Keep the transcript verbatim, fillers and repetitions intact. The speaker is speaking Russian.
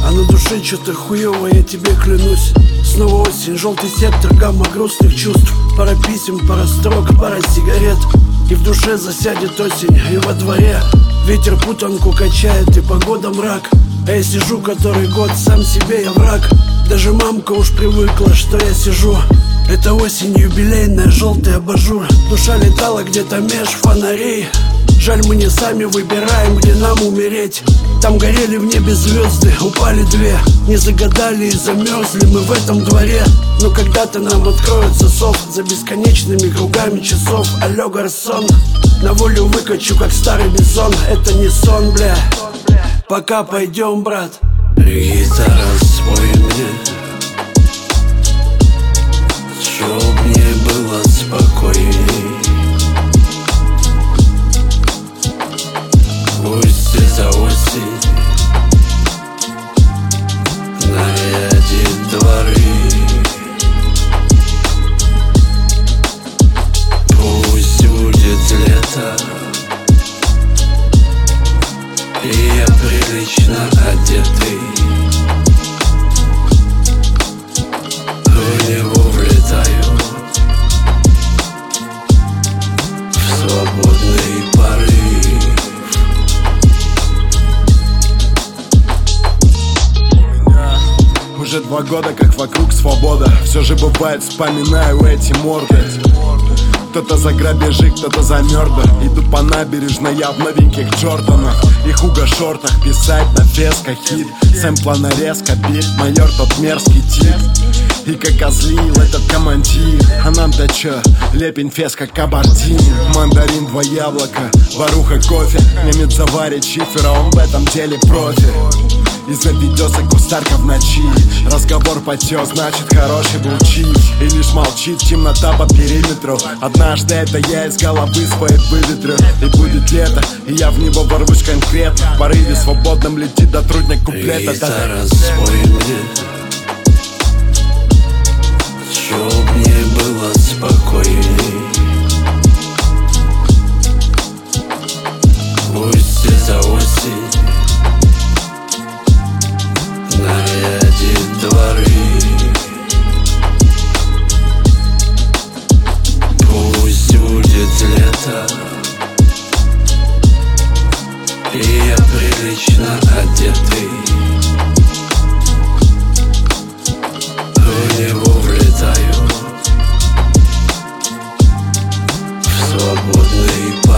а на душе что-то хуёво, я тебе клянусь. Снова осень, желтый сектор, гамма грустных чувств. Пара писем, пара строк, пара сигарет. И в душе засядет осень, и во дворе ветер путанку качает, и погода мрак. А я сижу который год, сам себе я враг. Даже мамка уж привыкла, что я сижу. Это осень юбилейная, желтый абажур. Душа летала где-то меж фонарей. Жаль, мы не сами выбираем, где нам умереть. Там горели в небе звезды, упали две. Не загадали и замерзли мы в этом дворе. Но когда-то нам откроется сов за бесконечными кругами часов. Алло, гарсон, на волю выкачу, как старый бизон. Это не сон, бля. Пока пойдем, брат. Гитара, спой мне, чтоб мне было спокойней. Пусть эта осень нарядит дворы. Пусть будет лето, и я прилично одетый в него влетаю в свободный порыв. Уже два года, как вокруг свобода. Все же бывает, вспоминаю эти морды. Кто-то за грабежи, кто-то за мёрдер. Иду по набережной, я в новеньких Джорданах и хуга-шортах. Писать на фесках хит, сэмпла нарезка, бит. Майор тот мерзкий тип. И как озлил этот командир. А нам-то чё? Лепень феска кабардин. Мандарин, два яблока, варуха, кофе. Немец заварит шифер, а он в этом деле профи. И заведется кустарка в ночи. Разговор потек, значит хороший был чиф. И лишь молчит темнота по периметру. Однажды это я из головы своей выветрю. И будет лето, и я в него ворвусь конкретно. В порыве свободном летит до трудных куплета. Гитара, спой мне, чтоб мне было спокойней. Пусть эта осень нарядит дворы. Пусть будет лето, и я прилично одетый в него влетаю в свободный